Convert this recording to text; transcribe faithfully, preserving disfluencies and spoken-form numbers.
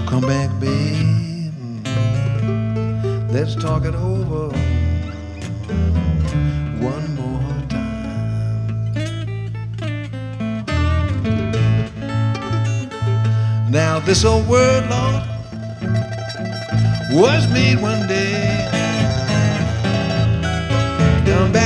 Come back, babe. Let's talk it over one more time. Now this old world, Lord, was made one day. Come back.